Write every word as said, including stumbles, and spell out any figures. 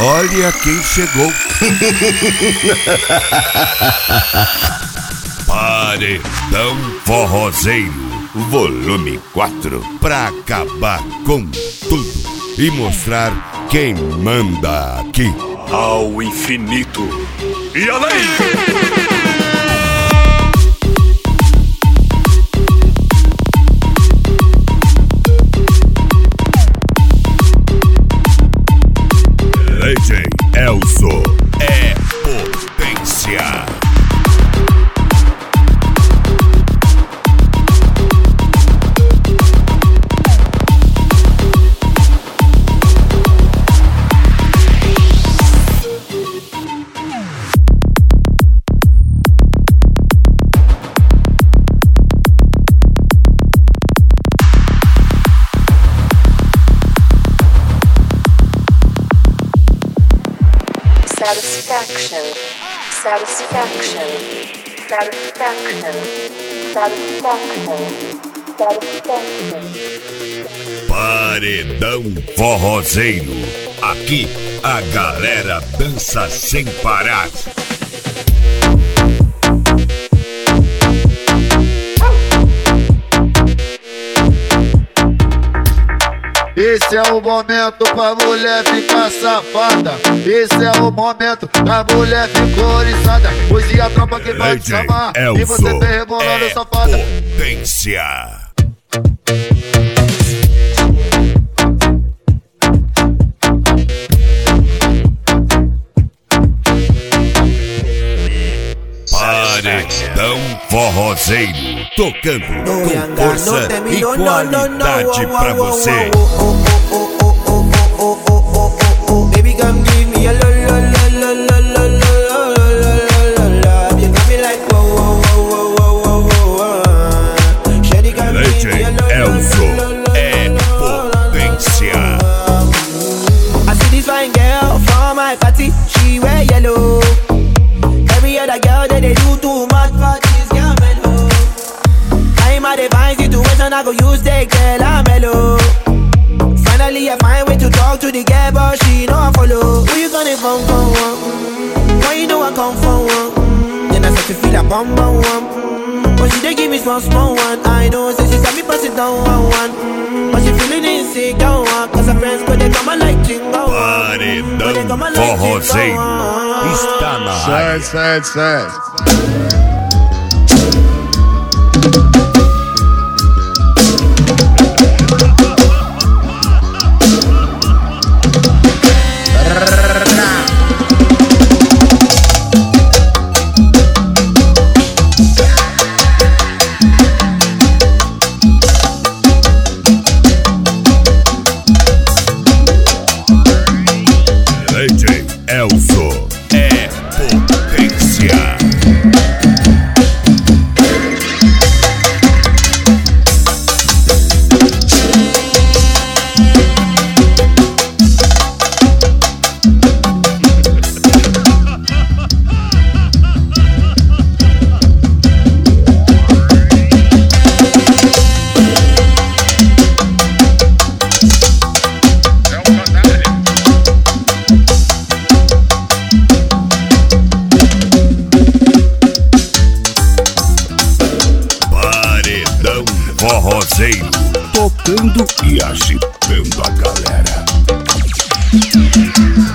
Olha quem chegou. Paredão Forrozeiro, volume quatro. Pra acabar com tudo e mostrar quem manda aqui. Ao infinito e além. D J Elzo é potência. Satisfaction, satisfaction, satisfaction, satisfaction, satisfaction. Paredão Forrozeiro, aqui a galera dança sem parar. Esse é o momento pra mulher ficar safada. Esse é o momento pra mulher ficar oriçada. Hoje a tropa que vai te chamar e você vem rebolando, é safada. Potência. Paredão Forrozeiro, tocando com força e qualidade pra você. Baby, come give me a lo lo lo lo lo lo lo lo. You got me like whoa whoa whoa whoa whoa whoa. Shady, come give me a lo Elzo é potência. I see this fine girl from my party, she wear yellow. Every other girl that they do too much for this girl mellow. I'm at a fine situation, I go use the girl I'm mellow. Finally I find way to talk to the girl, but she know I follow. Who you gonna phone for one? Mm, why you know I come for one? Mm, then I start to feel a bum bum one. Mm, but she dey give me small small one. I know, say she said me pass it down one one. Mm, but she feeling insecure one, cause her friends go they come and like jingle. Paredão Forrozeiro está na área. Sete, sete, sete. D J Elzo é potência. Forrozeiro, tocando e agitando a galera.